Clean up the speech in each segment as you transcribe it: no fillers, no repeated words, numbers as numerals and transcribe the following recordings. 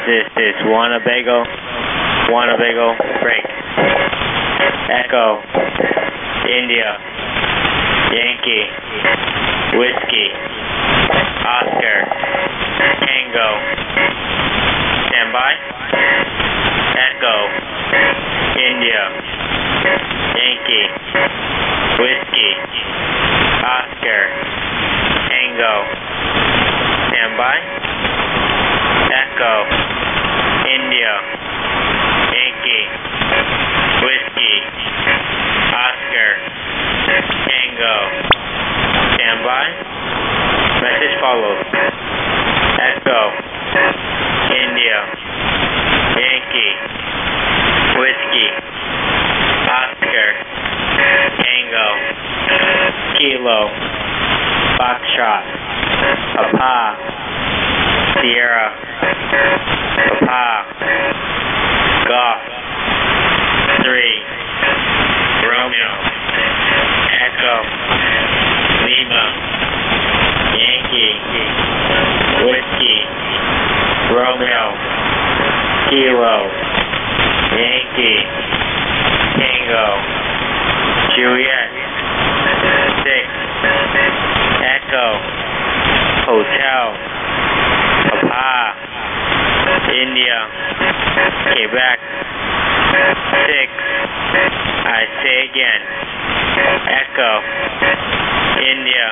This is Winnebago, break. Echo, India, Yankee, Whiskey, Oscar, Tango. Stand by. Echo, India, Yankee, Whiskey, Oscar, Tango. Stand by. Echo, India, Yankee, Whiskey, Oscar, Tango. Stand by. Message follows. Echo, India, Yankee, Whiskey, Oscar, Tango, Kilo, Foxtrot, Papa, Sierra, Papa, Golf, 3, Romeo, Echo, Lima, Yankee, Whiskey, Romeo, Kilo, Yankee, Tango, Juliet, 6, Echo, Hotel, Papa, India, Quebec, 6, I say again, Echo, India,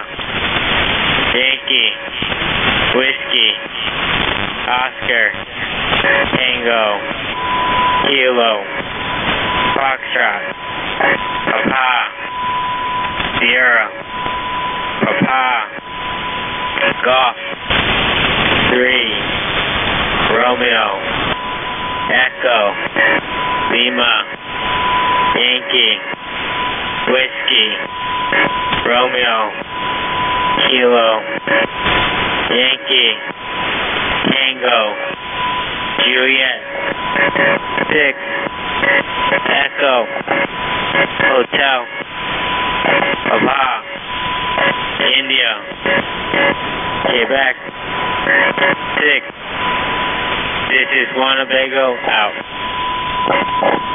Yankee, Whiskey, Oscar, Tango, Kilo, Foxtrot, Papa, Sierra, Papa, Golf, 3, Romeo, Echo, Lima, Yankee, Whiskey, Romeo, Kilo, Yankee, Tango, Juliet, 6, Echo, Hotel, Papa, India, Quebec, 6. This is Winnebago out.